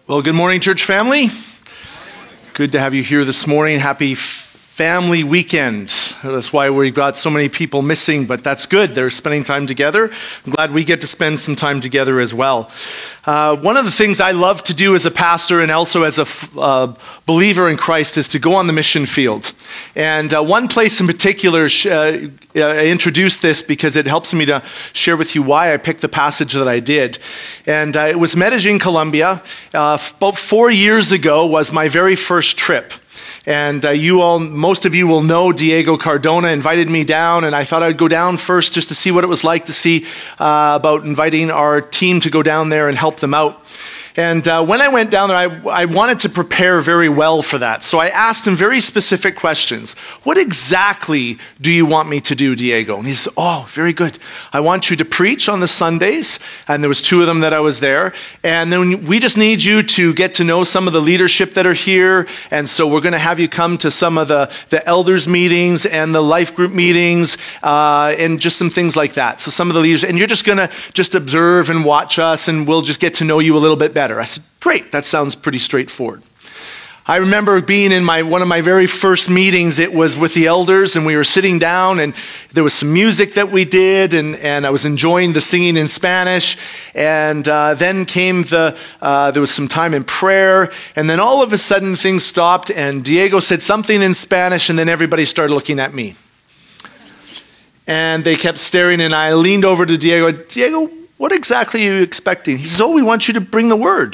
Well, good morning, church family. Good to have you here this morning. Happy family weekend. That's why we've got so many people missing, but that's good. They're spending time together. I'm glad we get to spend some time together as well. One of the things I love to do as a pastor and also as a believer in Christ is to go on the mission field. And one place in particular, I introduced this because it helps me to share with you why I picked the passage that I did. And it was Medellin, Colombia. About 4 years ago was my very first trip. And most of you will know Diego Cardona invited me down, and I thought I'd go down first just to see what it was like to see about inviting our team to go down there and help them out. And when I went down there, I wanted to prepare very well for that. So I asked him very specific questions. What exactly do you want me to do, Diego? And he said, very good. I want you to preach on the Sundays. And there was 2 of them that I was there. And then we just need you to get to know some of the leadership that are here. And so we're going to have you come to some of the elders meetings and the life group meetings and just some things like that. So some of the leaders, and you're just going to just observe and watch us, and we'll just get to know you a little bit better. I said, great, that sounds pretty straightforward. I remember being in one of my very first meetings. It was with the elders, and we were sitting down, and there was some music that we did, and I was enjoying the singing in Spanish. And then came there was some time in prayer, and then all of a sudden things stopped, and Diego said something in Spanish, and then everybody started looking at me. And they kept staring, and I leaned over to Diego. Diego, what exactly are you expecting? He says, we want you to bring the word.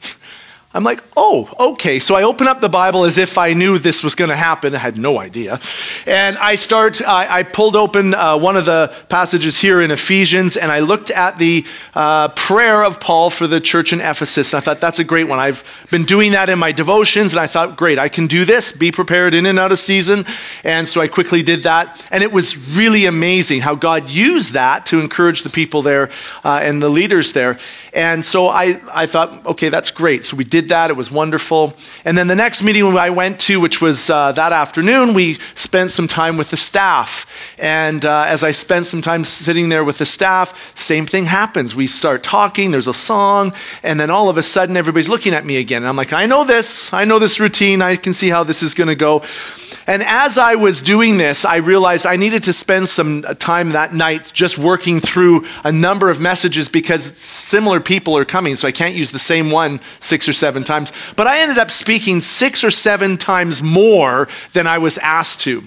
I'm like, okay. So I open up the Bible as if I knew this was going to happen. I had no idea. And I pulled open one of the passages here in Ephesians, and I looked at the prayer of Paul for the church in Ephesus. And I thought, that's a great one. I've been doing that in my devotions, and I thought, great, I can do this, be prepared in and out of season. And so I quickly did that. And it was really amazing how God used that to encourage the people there and the leaders there. And so I thought, okay, that's great. So we did that. It was wonderful. And then the next meeting I went to, which was that afternoon, we spent some time with the staff. And as I spent some time sitting there with the staff, same thing happens. We start talking, there's a song, and then all of a sudden everybody's looking at me again. And I'm like, I know this routine. I can see how this is going to go. And as I was doing this, I realized I needed to spend some time that night just working through a number of messages because similar people are coming, so I can't use the same one 6 or 7 times. But I ended up speaking 6 or 7 times more than I was asked to.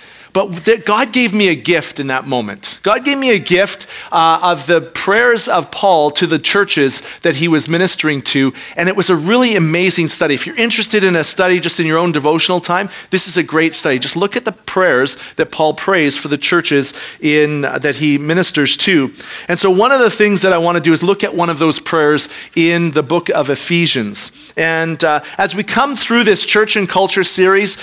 But God gave me a gift in that moment. God gave me a gift of the prayers of Paul to the churches that he was ministering to, and it was a really amazing study. If you're interested in a study just in your own devotional time, this is a great study. Just look at the prayers that Paul prays for the churches that he ministers to. And so one of the things that I want to do is look at one of those prayers in the book of Ephesians. And as we come through this church and culture series,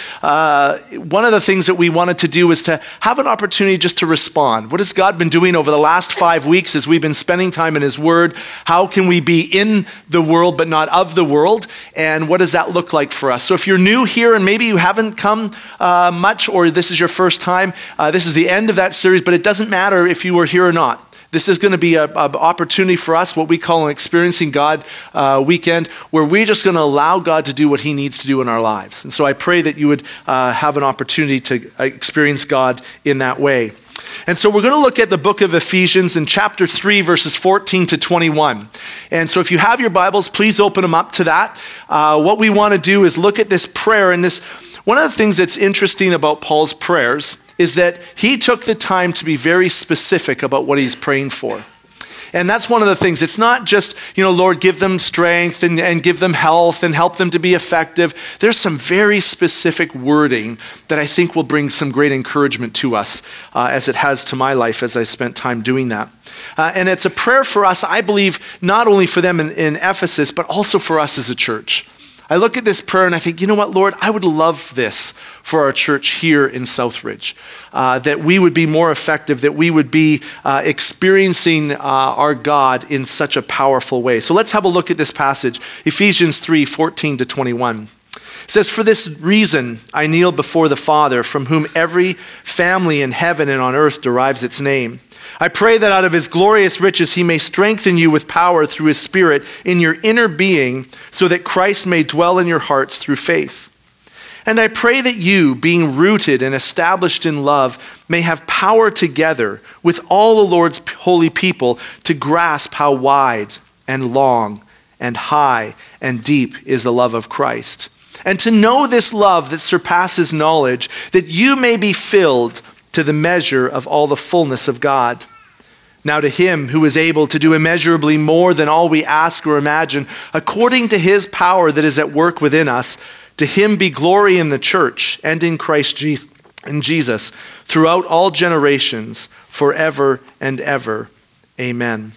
one of the things that we wanted to do is to have an opportunity just to respond. What has God been doing over the last 5 weeks as we've been spending time in his word? How can we be in the world but not of the world? And what does that look like for us? So if you're new here and maybe you haven't come much, or this is your first time, this is the end of that series, but it doesn't matter if you were here or not. This is going to be an opportunity for us, what we call an Experiencing God weekend, where we're just going to allow God to do what he needs to do in our lives. And so I pray that you would have an opportunity to experience God in that way. And so we're going to look at the book of Ephesians in chapter 3, verses 14 to 21. And so if you have your Bibles, please open them up to that. What we want to do is look at this prayer. And one of the things that's interesting about Paul's prayers is that he took the time to be very specific about what he's praying for. And that's one of the things. It's not just, Lord, give them strength and give them health and help them to be effective. There's some very specific wording that I think will bring some great encouragement to us, as it has to my life as I spent time doing that. And it's a prayer for us, I believe, not only for them in Ephesus, but also for us as a church. I look at this prayer and I think, you know what, Lord, I would love this for our church here in Southridge, that we would be more effective, that we would be experiencing our God in such a powerful way. So let's have a look at this passage, Ephesians 3, 14 to 21. It says, "For this reason I kneel before the Father, from whom every family in heaven and on earth derives its name. I pray that out of his glorious riches he may strengthen you with power through his Spirit in your inner being, so that Christ may dwell in your hearts through faith. And I pray that you, being rooted and established in love, may have power together with all the Lord's holy people to grasp how wide and long and high and deep is the love of Christ. And to know this love that surpasses knowledge, that you may be filled to the measure of all the fullness of God. Now to him who is able to do immeasurably more than all we ask or imagine, according to his power that is at work within us, to him be glory in the church and in Christ Jesus throughout all generations, forever and ever. Amen.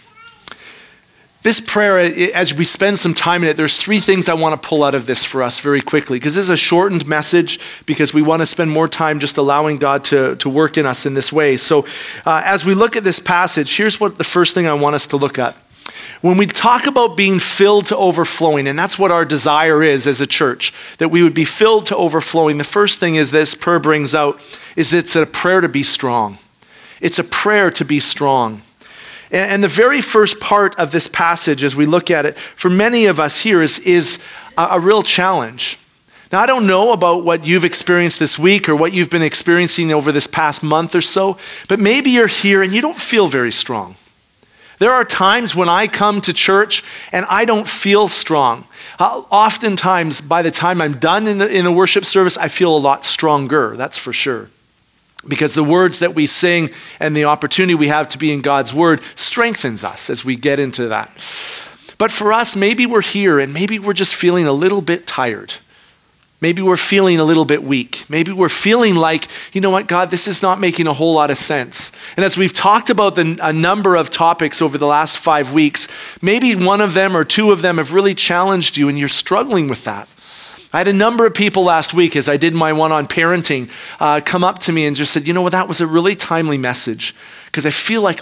This prayer, as we spend some time in it, there's three things I want to pull out of this for us very quickly, because this is a shortened message, because we want to spend more time just allowing God to work in us in this way. So as we look at this passage, here's what the first thing I want us to look at. When we talk about being filled to overflowing, and that's what our desire is as a church, that we would be filled to overflowing, the first thing is this prayer brings out, is it's a prayer to be strong. It's a prayer to be strong. And the very first part of this passage, as we look at it, for many of us here is a real challenge. Now, I don't know about what you've experienced this week or what you've been experiencing over this past month or so, but maybe you're here and you don't feel very strong. There are times when I come to church and I don't feel strong. Oftentimes, by the time I'm done in the worship service, I feel a lot stronger, that's for sure. Because the words that we sing and the opportunity we have to be in God's word strengthens us as we get into that. But for us, maybe we're here and maybe we're just feeling a little bit tired. Maybe we're feeling a little bit weak. Maybe we're feeling like, you know what, God, this is not making a whole lot of sense. And as we've talked about a number of topics over the last 5 weeks, maybe one of them or two of them have really challenged you and you're struggling with that. I had a number of people last week, as I did my one on parenting, come up to me and just said, you know what, that was a really timely message, because I feel like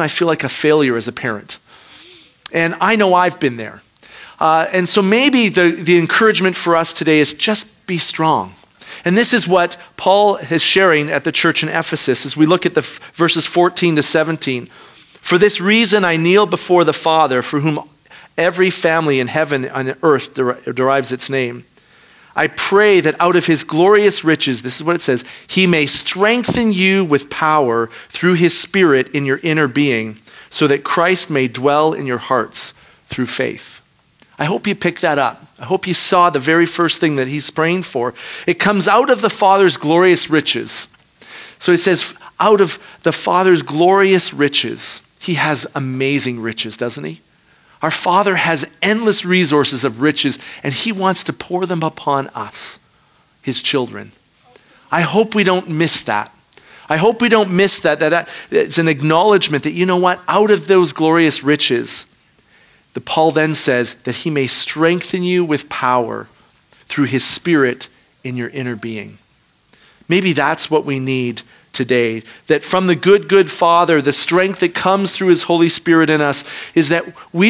a failure as a parent. And I know I've been there. And so maybe the encouragement for us today is just be strong. And this is what Paul is sharing at the church in Ephesus as we look at the verses 14 to 17. For this reason I kneel before the Father, for whom every family in heaven and earth derives its name. I pray that out of his glorious riches, this is what it says, he may strengthen you with power through his Spirit in your inner being, so that Christ may dwell in your hearts through faith. I hope you picked that up. I hope you saw the very first thing that he's praying for. It comes out of the Father's glorious riches. So he says, out of the Father's glorious riches, he has amazing riches, doesn't he? Our Father has endless resources of riches, and he wants to pour them upon us, his children. I hope we don't miss that. I hope we don't miss that it's an acknowledgement that, you know what, out of those glorious riches, Paul then says that he may strengthen you with power through his Spirit in your inner being. Maybe that's what we need today, that from the good Father, the strength that comes through his Holy Spirit in us is that we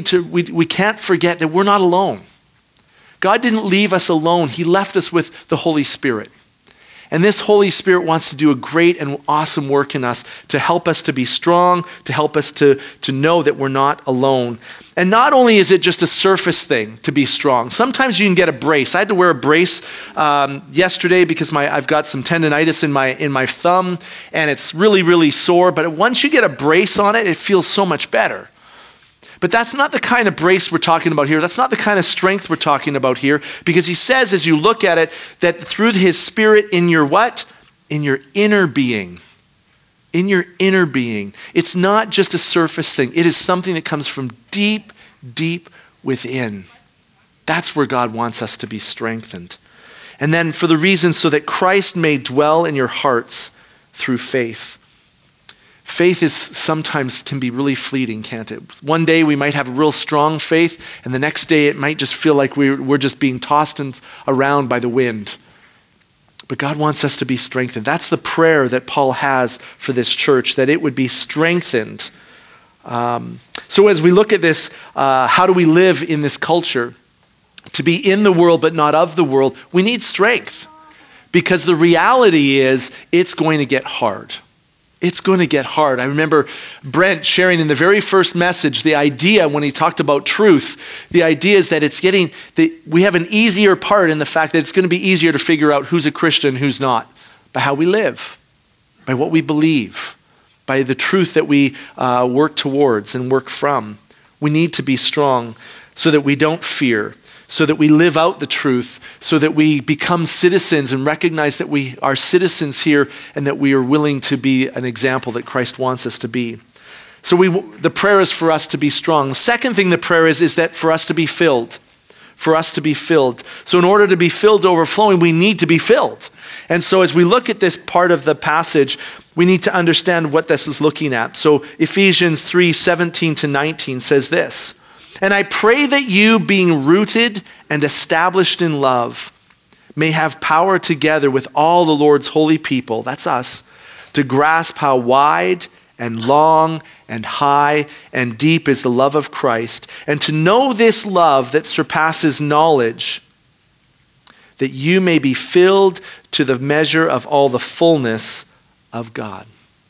can't forget that we're not alone. God didn't leave us alone. He left us with the Holy Spirit. And this Holy Spirit wants to do a great and awesome work in us to help us to be strong, to help us to know that we're not alone. And not only is it just a surface thing to be strong. Sometimes you can get a brace. I had to wear a brace yesterday because I've got some tendonitis in my thumb, and it's really, really sore. But once you get a brace on it, it feels so much better. But that's not the kind of brace we're talking about here. That's not the kind of strength we're talking about here. Because he says, as you look at it, that through his Spirit in your what? In your inner being. In your inner being. It's not just a surface thing. It is something that comes from deep, deep within. That's where God wants us to be strengthened. And then for the reason so that Christ may dwell in your hearts through faith. Faith sometimes can be really fleeting, can't it? One day we might have a real strong faith, and the next day it might just feel like we're just being tossed around by the wind. But God wants us to be strengthened. That's the prayer that Paul has for this church, that it would be strengthened. So as we look at this, how do we live in this culture? To be in the world but not of the world, we need strength. Because the reality is it's going to get hard. It's going to get hard. I remember Brent sharing in the very first message the idea when he talked about truth. The idea is that we have an easier part in the fact that it's going to be easier to figure out who's a Christian, who's not, by how we live, by what we believe, by the truth that we work towards and work from. We need to be strong so that we don't fear, so that we live out the truth, so that we become citizens and recognize that we are citizens here and that we are willing to be an example that Christ wants us to be. So the prayer is for us to be strong. The second thing the prayer is that for us to be filled. For us to be filled. So in order to be filled to overflowing, we need to be filled. And so as we look at this part of the passage, we need to understand what this is looking at. So Ephesians 3:17-19 says this, "And I pray that you, being rooted and established in love, may have power together with all the Lord's holy people," that's us, "to grasp how wide and long and high and deep is the love of Christ, and to know this love that surpasses knowledge, that you may be filled to the measure of all the fullness of God."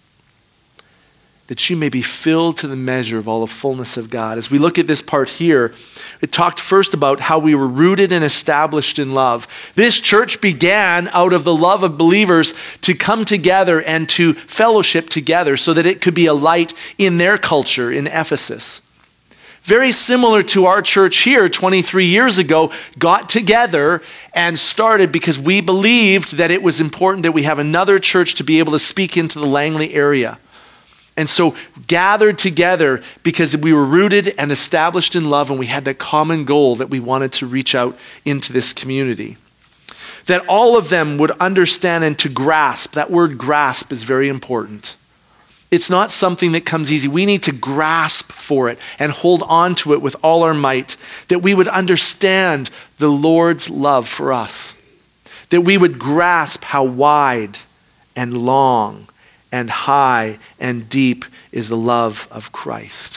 That you may be filled to the measure of all the fullness of God. As we look at this part here, it talked first about how we were rooted and established in love. This church began out of the love of believers to come together and to fellowship together so that it could be a light in their culture in Ephesus. Very similar to our church here 23 years ago, got together and started because we believed that it was important that we have another church to be able to speak into the Langley area. And so gathered together because we were rooted and established in love, and we had that common goal that we wanted to reach out into this community. That all of them would understand and to grasp. That word grasp is very important. It's not something that comes easy. We need to grasp for it and hold on to it with all our might. That we would understand the Lord's love for us. That we would grasp how wide and long and high and deep is the love of Christ.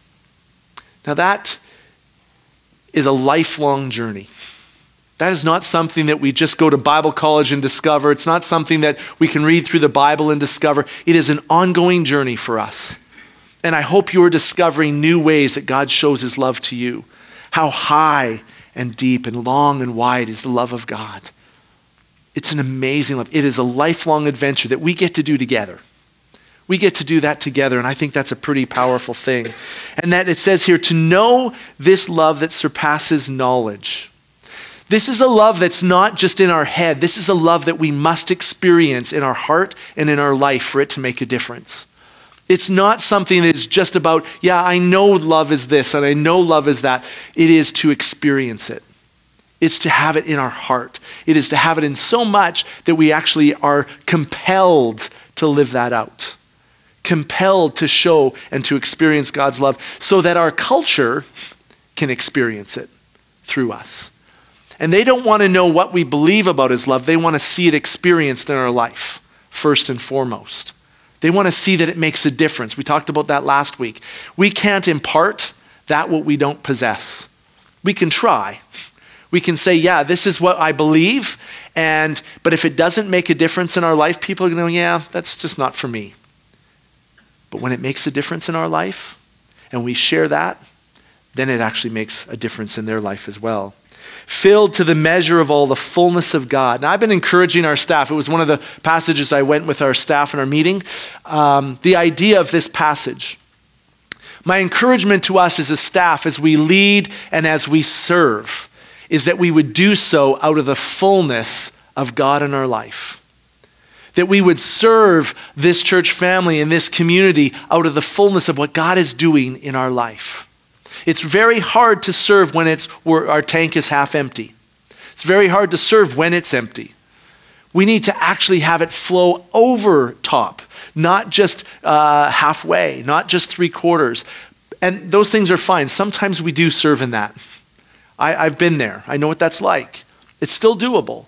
Now that is a lifelong journey. That is not something that we just go to Bible college and discover. It's not something that we can read through the Bible and discover. It is an ongoing journey for us. And I hope you are discovering new ways that God shows his love to you. How high and deep and long and wide is the love of God. It's an amazing love. It is a lifelong adventure that we get to do together. We get to do that together, and I think that's a pretty powerful thing. And that it says here, to know this love that surpasses knowledge. This is a love that's not just in our head. This is a love that we must experience in our heart and in our life for it to make a difference. It's not something that is just about, yeah, I know love is this and I know love is that. It is to experience it. It's to have it in our heart. It is to have it in so much that we actually are compelled to live that out. Compelled to show and to experience God's love so that our culture can experience it through us. And they don't want to know what we believe about his love. They want to see it experienced in our life, first and foremost. They want to see that it makes a difference. We talked about that last week. We can't impart that what we don't possess. We can try. We can say, yeah, this is what I believe, but if it doesn't make a difference in our life, people are going to go, yeah, that's just not for me. But when it makes a difference in our life, and we share that, then it actually makes a difference in their life as well. Filled to the measure of all the fullness of God. Now, I've been encouraging our staff. It was one of the passages I went with our staff in our meeting. The idea of this passage. My encouragement to us as a staff, as we lead and as we serve, is that we would do so out of the fullness of God in our life. That we would serve this church family and this community out of the fullness of what God is doing in our life. It's very hard to serve when our tank is half empty. It's very hard to serve when it's empty. We need to actually have it flow over top, not just halfway, not just 3/4. And those things are fine. Sometimes we do serve in that. I've been there. I know what that's like. It's still doable.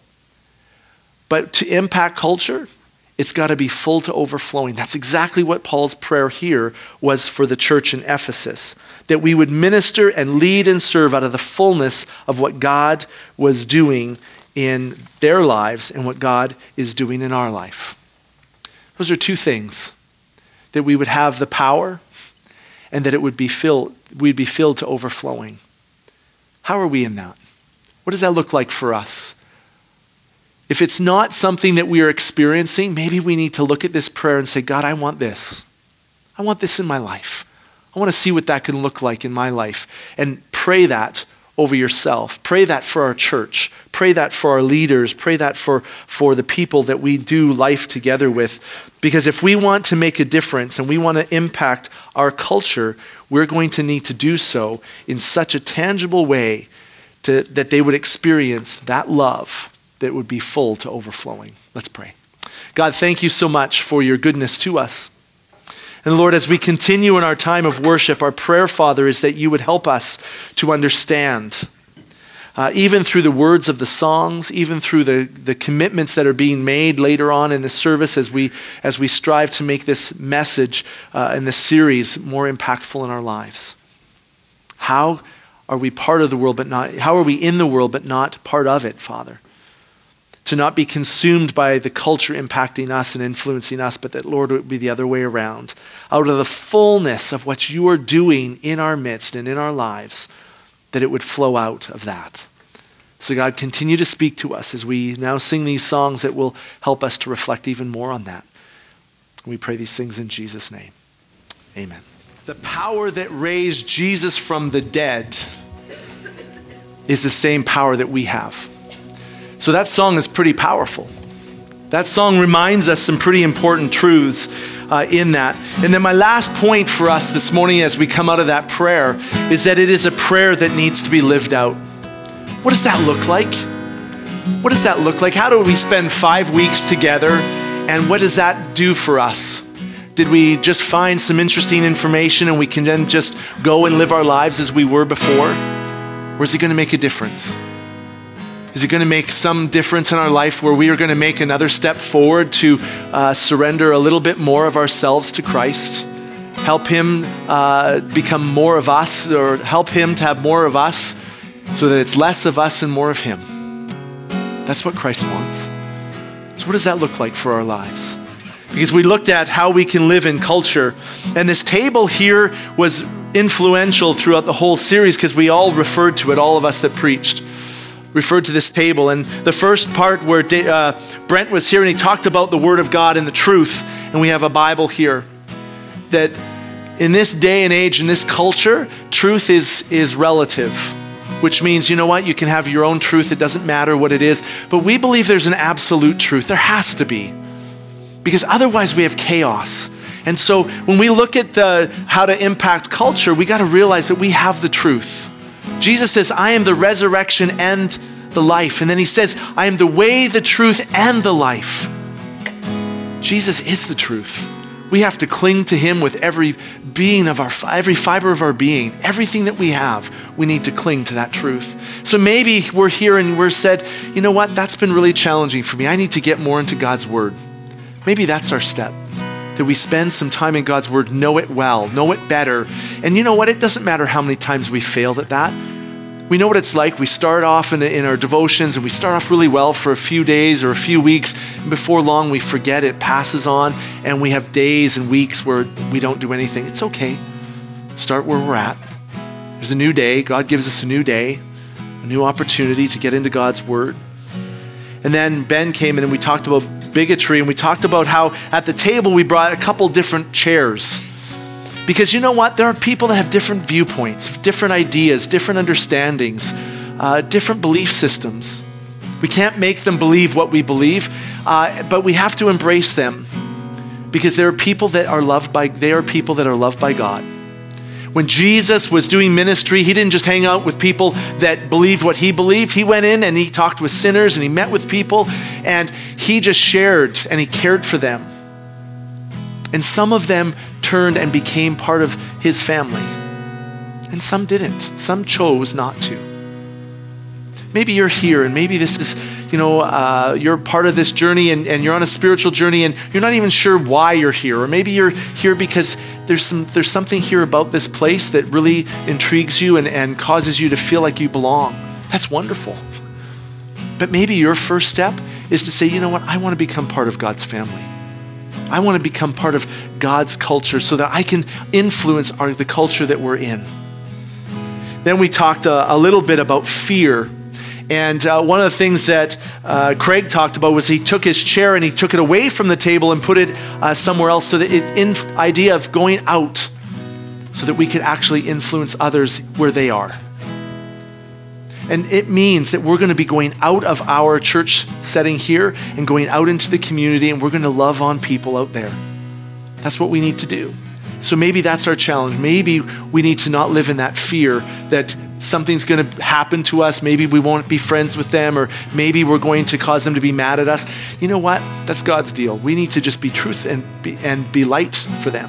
But to impact culture, it's got to be full to overflowing. That's exactly what Paul's prayer here was for the church in Ephesus. That we would minister and lead and serve out of the fullness of what God was doing in their lives and what God is doing in our life. Those are two things. that we would have the power, and that we'd be filled to overflowing. How are we in that? What does that look like for us? If it's not something that we are experiencing, maybe we need to look at this prayer and say, God, I want this. I want this in my life. I want to see what that can look like in my life. And pray that over yourself. Pray that for our church. Pray that for our leaders. Pray that for the people that we do life together with. Because if we want to make a difference and we want to impact our culture, we're going to need to do so in such a tangible way that they would experience that love that would be full to overflowing. Let's pray. God, thank you so much for your goodness to us. And Lord, as we continue in our time of worship, our prayer, Father, is that you would help us to understand, even through the words of the songs, even through the commitments that are being made later on in the service as we strive to make this message and this series more impactful in our lives. How are we part of the world, how are we in the world but not part of it, Father? To not be consumed by the culture impacting us and influencing us, but that, Lord, it would be the other way around. Out of the fullness of what you are doing in our midst and in our lives, that it would flow out of that. So God, continue to speak to us as we now sing these songs that will help us to reflect even more on that. We pray these things in Jesus' name. Amen. The power that raised Jesus from the dead is the same power that we have. So that song is pretty powerful. That song reminds us some pretty important truths in that. And then my last point for us this morning as we come out of that prayer is that it is a prayer that needs to be lived out. What does that look like? What does that look like? How do we spend 5 weeks together, and what does that do for us? Did we just find some interesting information and we can then just go and live our lives as we were before? Or is it going to make a difference? Is it going to make some difference in our life where we are going to make another step forward to surrender a little bit more of ourselves to Christ? Help him become more of us, or help him to have more of us so that it's less of us and more of him. That's what Christ wants. So what does that look like for our lives? Because we looked at how we can live in culture, and this table here was influential throughout the whole series because we all referred to it, all of us that preached referred to this table. And the first part where Brent was here and he talked about the Word of God and the truth, and we have a Bible here, that in this day and age, in this culture, truth is relative, which means, you know what, you can have your own truth, it doesn't matter what it is, but we believe there's an absolute truth. There has to be, because otherwise we have chaos. And so when we look at how to impact culture, we got to realize that we have the truth. Jesus says, I am the resurrection and the life. And then he says, I am the way, the truth, and the life. Jesus is the truth. We have to cling to him with every fiber of our being. Everything that we have, we need to cling to that truth. So maybe we're here and we're said, you know what, that's been really challenging for me. I need to get more into God's word. Maybe that's our step. That we spend some time in God's word, know it well, know it better. And you know what? It doesn't matter how many times we failed at that. We know what it's like. We start off in our devotions and we start off really well for a few days or a few weeks. And before long, we forget, it passes on, and we have days and weeks where we don't do anything. It's okay. Start where we're at. There's a new day. God gives us a new day, a new opportunity to get into God's word. And then Ben came in and we talked about bigotry, and we talked about how at the table we brought a couple different chairs. Because you know what? There are people that have different viewpoints, different ideas, different understandings, different belief systems. We can't make them believe what we believe, but we have to embrace them, because there are people that are loved by God. When Jesus was doing ministry, he didn't just hang out with people that believed what he believed. He went in and he talked with sinners and he met with people, and he just shared and he cared for them. And some of them turned and became part of his family. And some didn't. Some chose not to. Maybe you're here and maybe this is, you're part of this journey and you're on a spiritual journey and you're not even sure why you're here. Or maybe you're here because there's something here about this place that really intrigues you and causes you to feel like you belong. That's wonderful. But maybe your first step is to say, you know what, I want to become part of God's family. I want to become part of God's culture so that I can influence the culture that we're in. Then we talked a little bit about fear. And one of the things that Craig talked about was he took his chair and he took it away from the table and put it somewhere else, so that idea of going out so that we could actually influence others where they are. And it means that we're going to be going out of our church setting here and going out into the community, and we're going to love on people out there. That's what we need to do. So maybe that's our challenge. Maybe we need to not live in that fear that something's going to happen to us. Maybe we won't be friends with them, or maybe we're going to cause them to be mad at us. You know what? That's God's deal. We need to just be truth and be light for them.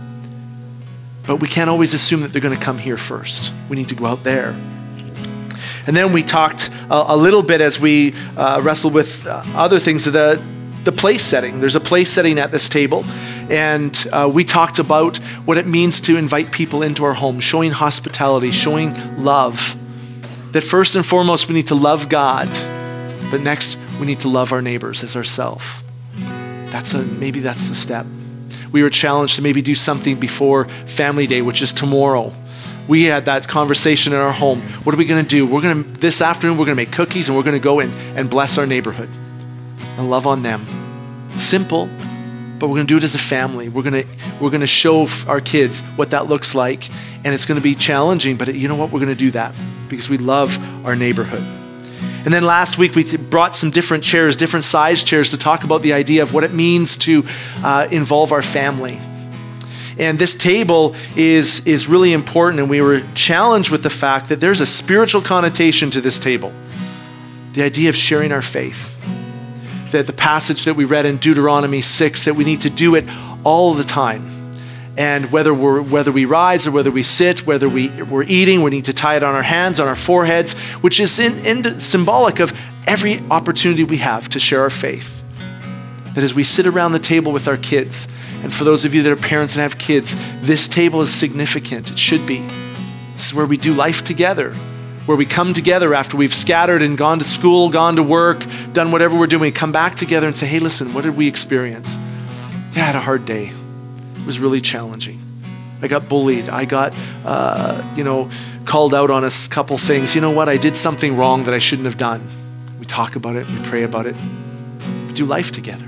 But we can't always assume that they're going to come here first. We need to go out there. And then we talked a little bit as we wrestled with other things, the place setting. There's a place setting at this table. And we talked about what it means to invite people into our home, showing hospitality, showing love. That first and foremost, we need to love God. But next, we need to love our neighbors as ourselves. Maybe that's the step. We were challenged to maybe do something before Family Day, which is tomorrow. We had that conversation in our home. What are we going to do? This afternoon, we're going to make cookies, and we're going to go in and bless our neighborhood and love on them. Simple, but we're going to do it as a family. We're going to show our kids what that looks like, and it's going to be challenging, but you know what? We're going to do that because we love our neighborhood. And then last week, we brought some different chairs, different size chairs, to talk about the idea of what it means to involve our family. And this table is really important, and we were challenged with the fact that there's a spiritual connotation to this table. The idea of sharing our faith. That the passage that we read in Deuteronomy 6, that we need to do it all the time. And whether we rise or whether we sit, whether we're eating, we need to tie it on our hands, on our foreheads, which is symbolic of every opportunity we have to share our faith. That as we sit around the table with our kids, and for those of you that are parents and have kids, this table is significant. It should be. This is where we do life together, where we come together after we've scattered and gone to school, gone to work, done whatever we're doing. We come back together and say, hey, listen, what did we experience? Yeah, I had a hard day. It was really challenging. I got bullied. I got, called out on a couple things. You know what? I did something wrong that I shouldn't have done. We talk about it. We pray about it. We do life together.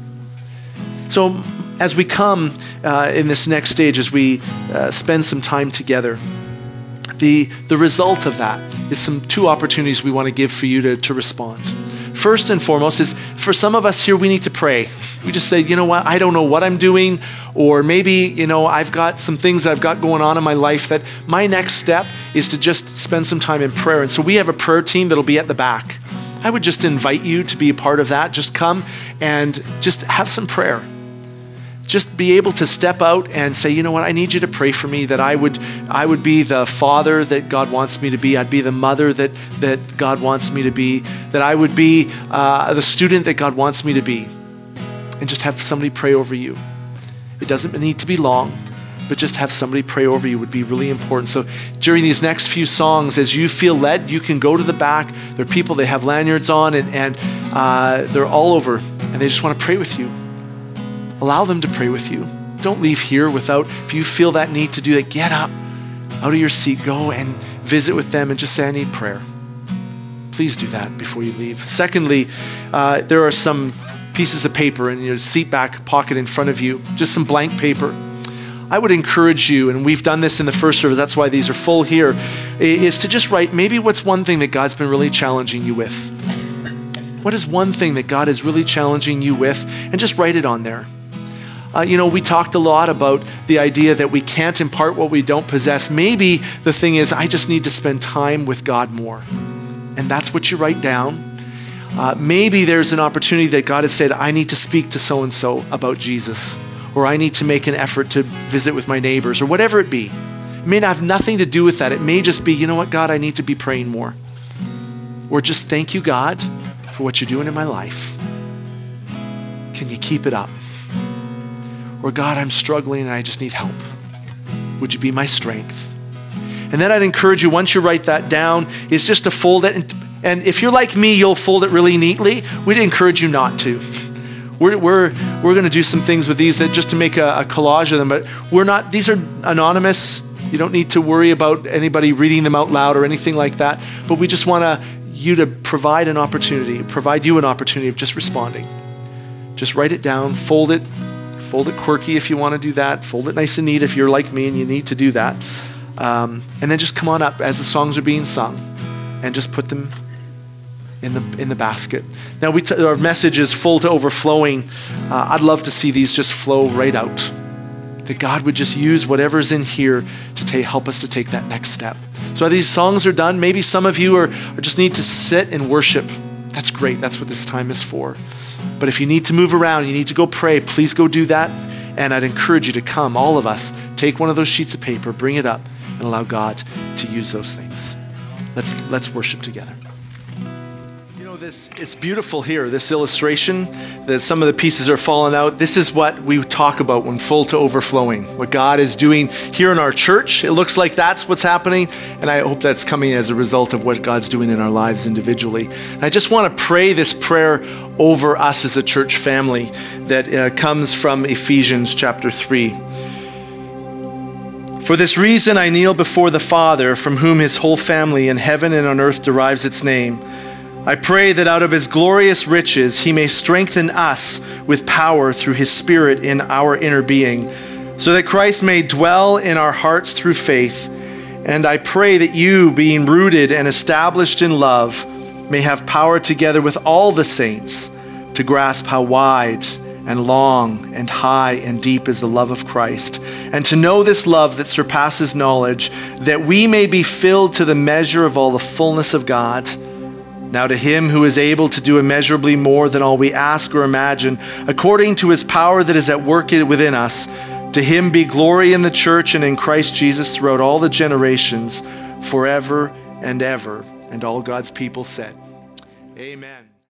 So as we come in this next stage, as we spend some time together, the result of that is two opportunities we want to give for you to respond. First and foremost is, for some of us here, we need to pray. We just say, you know what, I don't know what I'm doing, or maybe, I've got some things I've got going on in my life that my next step is to just spend some time in prayer. And so we have a prayer team that'll be at the back. I would just invite you to be a part of that. Just come and just have some prayer. Just be able to step out and say, you know what, I need you to pray for me, that I would be the father that God wants me to be. I'd be the mother that God wants me to be. That I would be the student that God wants me to be. And just have somebody pray over you. It doesn't need to be long, but just have somebody pray over you would be really important. So during these next few songs, as you feel led, you can go to the back. There are people, they have lanyards on, and they're all over, and they just want to pray with you. Allow them to pray with you. Don't leave here without, if you feel that need to do that, get up out of your seat, go and visit with them and just say, I need prayer. Please do that before you leave. Secondly, there are some pieces of paper in your seat back pocket in front of you, just some blank paper. I would encourage you, and we've done this in the first service, that's why these are full here, is to just write maybe what's one thing that God's been really challenging you with. What is one thing that God is really challenging you with? And just write it on there. We talked a lot about the idea that we can't impart what we don't possess. Maybe the thing is, I just need to spend time with God more. And that's what you write down. Maybe there's an opportunity that God has said, I need to speak to so-and-so about Jesus, or I need to make an effort to visit with my neighbors, or whatever it be. It may have nothing to do with that. It may just be, you know what, God, I need to be praying more. Or just thank you, God, for what you're doing in my life. Can you keep it up? Or God, I'm struggling and I just need help. Would you be my strength? And then I'd encourage you, once you write that down, is just to fold it. And if you're like me, you'll fold it really neatly. We'd encourage you not to. We're going to do some things with these that just to make a collage of them, but these are anonymous. You don't need to worry about anybody reading them out loud or anything like that. But we just want you to provide you an opportunity of just responding. Just write it down, fold it quirky if you want to do that, fold it nice and neat if you're like me and you need to do that. And then just come on up as the songs are being sung and just put them in the basket. Now our message is full to overflowing. I'd love to see these just flow right out. That God would just use whatever's in here to help us to take that next step. So these songs are done. Maybe some of you are just need to sit and worship. That's great. That's what this time is for. But if you need to move around, you need to go pray, please go do that. And I'd encourage you to come, all of us, take one of those sheets of paper, bring it up, and allow God to use those things. Let's worship together. It's beautiful here, this illustration, that some of the pieces are falling out. This is what we talk about when full to overflowing, what God is doing here in our church. It looks like that's what's happening, and I hope that's coming as a result of what God's doing in our lives individually. And I just want to pray this prayer over us as a church family that comes from Ephesians chapter 3. For this reason I kneel before the Father, from whom his whole family in heaven and on earth derives its name. I pray that out of his glorious riches he may strengthen us with power through his Spirit in our inner being, so that Christ may dwell in our hearts through faith. And I pray that you, being rooted and established in love, may have power together with all the saints to grasp how wide and long and high and deep is the love of Christ, and to know this love that surpasses knowledge, that we may be filled to the measure of all the fullness of God. Now to him who is able to do immeasurably more than all we ask or imagine, according to his power that is at work within us, to him be glory in the church and in Christ Jesus throughout all the generations, forever and ever. And all God's people said, Amen.